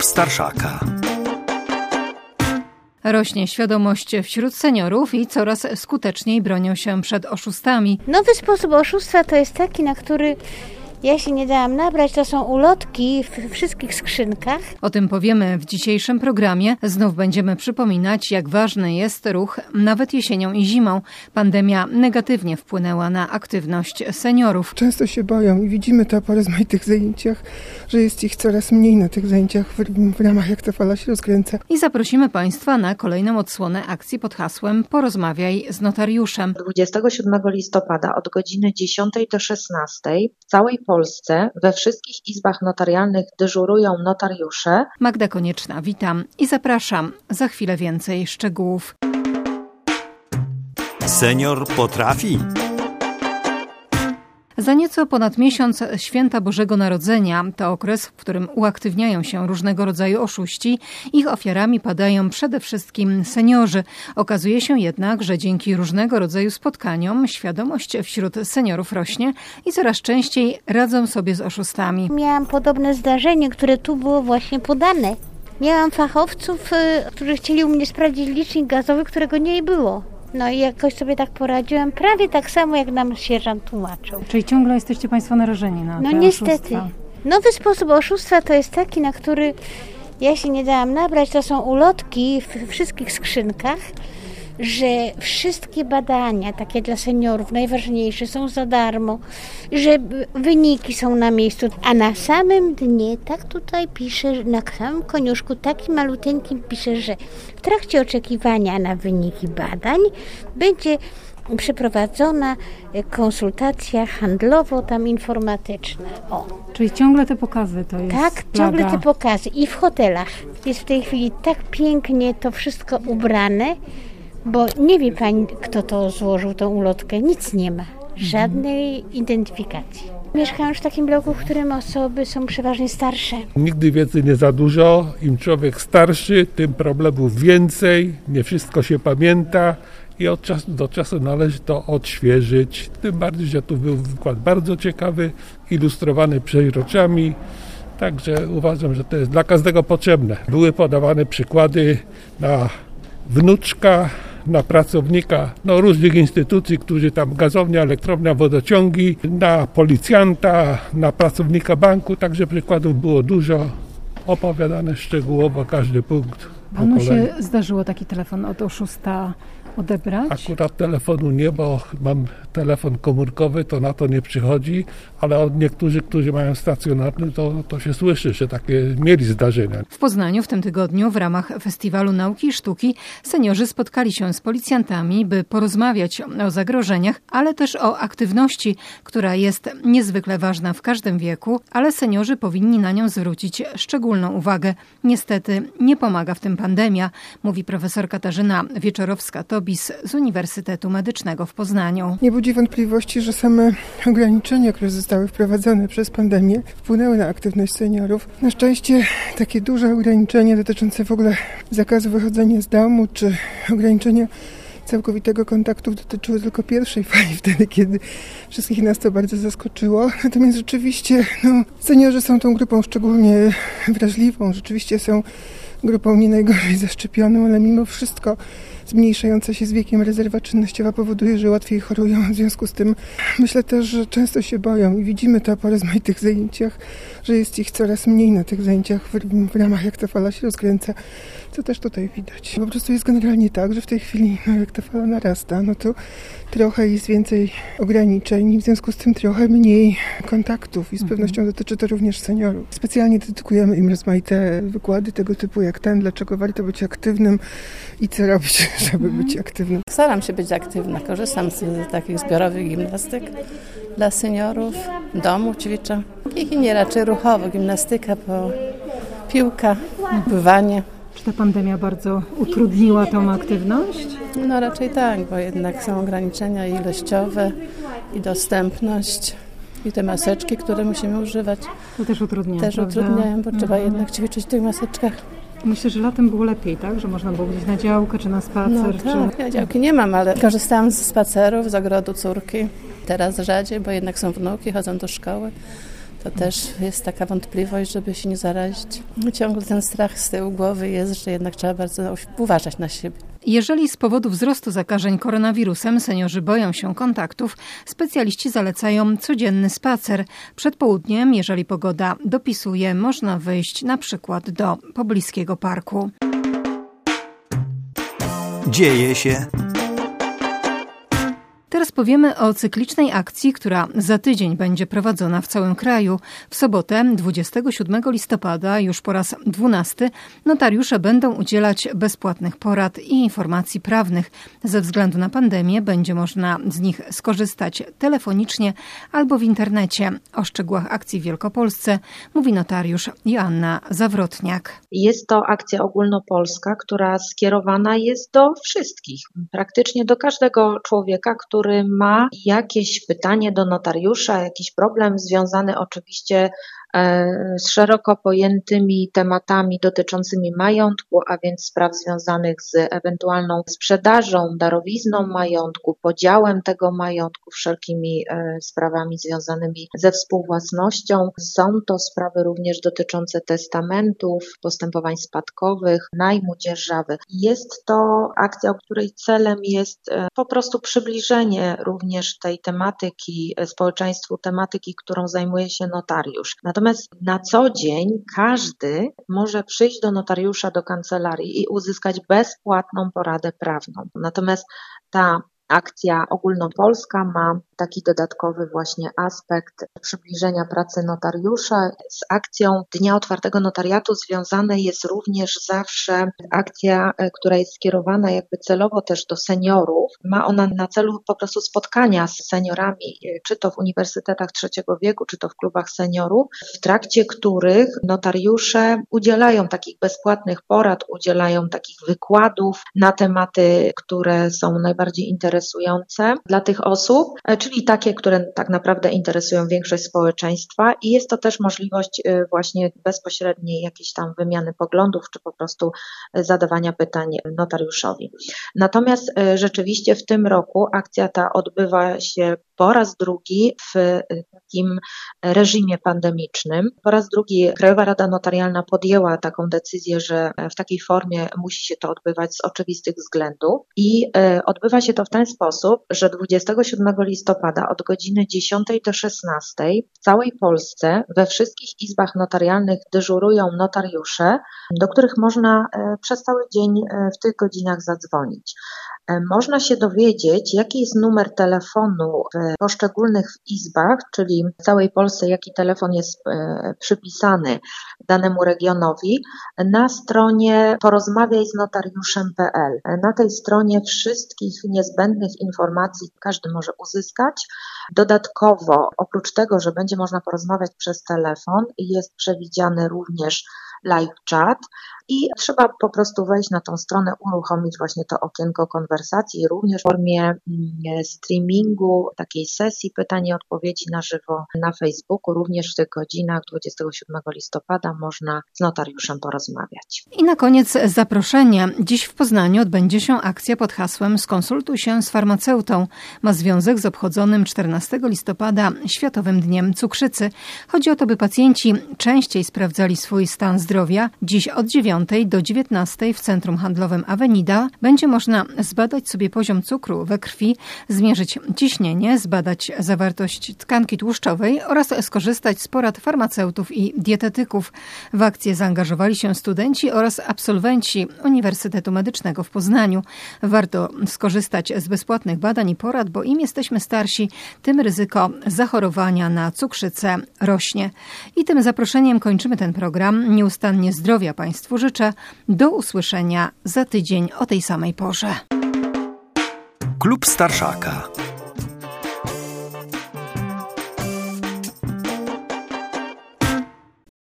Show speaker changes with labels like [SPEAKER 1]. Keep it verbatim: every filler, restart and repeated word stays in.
[SPEAKER 1] seniorów Starszaka.
[SPEAKER 2] Rośnie świadomość wśród seniorów i coraz skuteczniej bronią się przed oszustami.
[SPEAKER 3] Nowy sposób oszustwa to jest taki, na który ja się nie dałam nabrać. To są ulotki w wszystkich skrzynkach.
[SPEAKER 2] O tym powiemy w dzisiejszym programie. Znów będziemy przypominać, jak ważny jest ruch nawet jesienią i zimą. Pandemia negatywnie wpłynęła na aktywność seniorów.
[SPEAKER 4] Często się boją i widzimy to po rozmaitych zajęciach, że jest ich coraz mniej na tych zajęciach w, w ramach Jak ta fala się rozkręca.
[SPEAKER 2] I zaprosimy Państwa na kolejną odsłonę akcji pod hasłem Porozmawiaj z notariuszem.
[SPEAKER 5] dwudziestego siódmego listopada od godziny dziesiątej do szesnastej w całej Polsce we wszystkich izbach notarialnych dyżurują notariusze.
[SPEAKER 2] Magda Konieczna, witam i zapraszam. Za chwilę więcej szczegółów.
[SPEAKER 1] Senior potrafi.
[SPEAKER 2] Za nieco ponad miesiąc Święta Bożego Narodzenia to okres, w którym uaktywniają się różnego rodzaju oszuści. Ich ofiarami padają przede wszystkim seniorzy. Okazuje się jednak, że dzięki różnego rodzaju spotkaniom świadomość wśród seniorów rośnie i coraz częściej radzą sobie z oszustami.
[SPEAKER 3] Miałam podobne zdarzenie, które tu było właśnie podane. Miałam fachowców, którzy chcieli u mnie sprawdzić licznik gazowy, którego nie było. No i jakoś sobie tak poradziłam, prawie tak samo jak nam sierżant tłumaczył.
[SPEAKER 2] Czyli ciągle jesteście Państwo narażeni na
[SPEAKER 3] No
[SPEAKER 2] te
[SPEAKER 3] niestety.
[SPEAKER 2] oszustwa.
[SPEAKER 3] Nowy sposób oszustwa to jest taki, na który ja się nie dałam nabrać. To są ulotki w wszystkich skrzynkach, że wszystkie badania takie dla seniorów najważniejsze są za darmo, że wyniki są na miejscu, a na samym dnie, tak tutaj pisze, na samym koniuszku, takim maluteńkim pisze, że w trakcie oczekiwania na wyniki badań będzie przeprowadzona konsultacja handlowo, tam informatyczna. O.
[SPEAKER 2] Czyli ciągle te pokazy to jest
[SPEAKER 3] Tak,
[SPEAKER 2] plaga.
[SPEAKER 3] ciągle te pokazy. I w hotelach jest w tej chwili tak pięknie to wszystko ubrane, bo nie wie pani, kto to złożył, tą ulotkę. Nic nie ma. Żadnej identyfikacji. Mieszkam już w takim bloku, w którym osoby są przeważnie starsze.
[SPEAKER 6] Nigdy wiedzy nie za dużo. Im człowiek starszy, tym problemów więcej. Nie wszystko się pamięta i od czasu do czasu należy to odświeżyć. Tym bardziej, że tu był wykład bardzo ciekawy, ilustrowany przeźroczami. Także uważam, że to jest dla każdego potrzebne. Były podawane przykłady na wnuczka, na pracownika no, różnych instytucji, którzy tam gazownia, elektrownia, wodociągi, na policjanta, na pracownika banku, także przykładów było dużo, opowiadane szczegółowo każdy punkt.
[SPEAKER 2] Panu się zdarzyło taki telefon od oszusta odebrać?
[SPEAKER 6] Akurat telefonu nie, bo mam telefon komórkowy, to na to nie przychodzi, ale od niektórzy, którzy mają stacjonarny, to, to się słyszy, że takie mieli zdarzenia.
[SPEAKER 2] W Poznaniu w tym tygodniu w ramach Festiwalu Nauki i Sztuki seniorzy spotkali się z policjantami, by porozmawiać o zagrożeniach, ale też o aktywności, która jest niezwykle ważna w każdym wieku, ale seniorzy powinni na nią zwrócić szczególną uwagę. Niestety nie pomaga w tym pandemia, mówi profesor Katarzyna Wieczorowska-Tobis z Uniwersytetu Medycznego w Poznaniu.
[SPEAKER 4] Nie budzi wątpliwości, że same ograniczenia, które zostały wprowadzone przez pandemię, wpłynęły na aktywność seniorów. Na szczęście takie duże ograniczenia dotyczące w ogóle zakazu wychodzenia z domu, czy ograniczenia całkowitego kontaktu dotyczyły tylko pierwszej fali, wtedy kiedy wszystkich nas to bardzo zaskoczyło. Natomiast rzeczywiście no, seniorzy są tą grupą szczególnie wrażliwą, rzeczywiście są grupą nie najgorzej zaszczepioną, ale mimo wszystko zmniejszająca się z wiekiem rezerwa czynnościowa powoduje, że łatwiej chorują. W związku z tym myślę też, że często się boją i widzimy to po rozmaitych zajęciach, że jest ich coraz mniej na tych zajęciach w, w ramach Jak ta fala się rozkręca, co też tutaj widać. Po prostu jest generalnie tak, że w tej chwili no, jak ta fala narasta, no to trochę jest więcej ograniczeń i w związku z tym trochę mniej kontaktów i z pewnością dotyczy to również seniorów. Specjalnie dedykujemy im rozmaite wykłady tego typu jak ten, dlaczego warto być aktywnym i co robić, żeby być aktywnym.
[SPEAKER 7] Staram się być aktywna, korzystam z takich zbiorowych gimnastyk dla seniorów, w domu ćwiczę. I nie raczej ruchowo, gimnastyka, po piłka, pływanie.
[SPEAKER 2] Czy ta pandemia bardzo utrudniła tą aktywność?
[SPEAKER 7] No raczej tak, bo jednak są ograniczenia ilościowe i dostępność i te maseczki, które musimy używać.
[SPEAKER 2] To też utrudnia,
[SPEAKER 7] Też
[SPEAKER 2] prawda?
[SPEAKER 7] utrudniają, bo
[SPEAKER 2] Mhm.
[SPEAKER 7] trzeba jednak ćwiczyć w tych maseczkach.
[SPEAKER 2] Myślę, że latem było lepiej, tak? Że można było gdzieś na działkę czy na spacer.
[SPEAKER 7] No
[SPEAKER 2] czy...
[SPEAKER 7] tak, ja działki nie mam, ale korzystałam z spacerów, z ogrodu córki. Teraz rzadziej, bo jednak są wnuki, chodzą do szkoły. To też jest taka wątpliwość, żeby się nie zarazić. Ciągle ten strach z tyłu głowy jest, że jednak trzeba bardzo uważać na siebie.
[SPEAKER 2] Jeżeli z powodu wzrostu zakażeń koronawirusem seniorzy boją się kontaktów, specjaliści zalecają codzienny spacer. Przed południem, jeżeli pogoda dopisuje, można wyjść na przykład do pobliskiego parku.
[SPEAKER 1] Dzieje się.
[SPEAKER 2] Teraz powiemy o cyklicznej akcji, która za tydzień będzie prowadzona w całym kraju. W sobotę, dwudziestego siódmego listopada, już po raz dwunasty, notariusze będą udzielać bezpłatnych porad i informacji prawnych. Ze względu na pandemię będzie można z nich skorzystać telefonicznie albo w internecie. O szczegółach akcji w Wielkopolsce mówi notariusz Joanna Zawrotniak.
[SPEAKER 5] Jest to akcja ogólnopolska, która skierowana jest do wszystkich, praktycznie do każdego człowieka, który który ma jakieś pytanie do notariusza, jakiś problem związany oczywiście z szeroko pojętymi tematami dotyczącymi majątku, a więc spraw związanych z ewentualną sprzedażą, darowizną majątku, podziałem tego majątku, wszelkimi sprawami związanymi ze współwłasnością. Są to sprawy również dotyczące testamentów, postępowań spadkowych, najmu dzierżawy. Jest to akcja, o której celem jest po prostu przybliżenie również tej tematyki społeczeństwu, tematyki, którą zajmuje się notariusz. Natomiast na co dzień każdy może przyjść do notariusza, do kancelarii i uzyskać bezpłatną poradę prawną. Natomiast ta akcja ogólnopolska ma taki dodatkowy właśnie aspekt przybliżenia pracy notariusza. Z akcją Dnia Otwartego Notariatu związana jest również zawsze akcja, która jest skierowana jakby celowo też do seniorów. Ma ona na celu po prostu spotkania z seniorami, czy to w uniwersytetach trzeciego wieku, czy to w klubach seniorów, w trakcie których notariusze udzielają takich bezpłatnych porad, udzielają takich wykładów na tematy, które są najbardziej interesujące dla tych osób, czyli takie, które tak naprawdę interesują większość społeczeństwa i jest to też możliwość właśnie bezpośredniej jakiejś tam wymiany poglądów, czy po prostu zadawania pytań notariuszowi. Natomiast rzeczywiście w tym roku akcja ta odbywa się po raz drugi w takim reżimie pandemicznym. Po raz drugi Krajowa Rada Notarialna podjęła taką decyzję, że w takiej formie musi się to odbywać z oczywistych względów i odbywa się to w ten sposób, że dwudziestego siódmego listopada od godziny dziesiątej do szesnastej w całej Polsce we wszystkich izbach notarialnych dyżurują notariusze, do których można przez cały dzień w tych godzinach zadzwonić. Można się dowiedzieć, jaki jest numer telefonu w poszczególnych izbach, czyli w całej Polsce, jaki telefon jest przypisany danemu regionowi, na stronie porozmawiaj z notariuszem kropka pe el. Na tej stronie wszystkich niezbędnych informacji każdy może uzyskać. Dodatkowo, oprócz tego, że będzie można porozmawiać przez telefon, jest przewidziany również live chat i trzeba po prostu wejść na tą stronę, uruchomić właśnie to okienko konwersacji, również w formie streamingu, takiej sesji pytań i odpowiedzi na żywo na Facebooku. Również w tych godzinach dwudziestego siódmego listopada można z notariuszem porozmawiać.
[SPEAKER 2] I na koniec zaproszenie. Dziś w Poznaniu odbędzie się akcja pod hasłem Skonsultuj się z farmaceutą. Ma związek z obchodzonym czternastego listopada Światowym Dniem Cukrzycy. Chodzi o to, by pacjenci częściej sprawdzali swój stan zdrowia. Dziś od dziewiątej do dziewiętnastej w Centrum Handlowym Avenida będzie można zbadać sobie poziom cukru we krwi, zmierzyć ciśnienie, zbadać zawartość tkanki tłuszczowej oraz skorzystać z porad farmaceutów i dietetyków. W akcję zaangażowali się studenci oraz absolwenci Uniwersytetu Medycznego w Poznaniu. Warto skorzystać z bezpłatnych badań i porad, bo im jesteśmy starsi, tym ryzyko zachorowania na cukrzycę rośnie. I tym zaproszeniem kończymy ten program. Nieustannie zdrowia Państwu życzę. Do usłyszenia za tydzień o tej samej porze.
[SPEAKER 1] Klub Starszaka.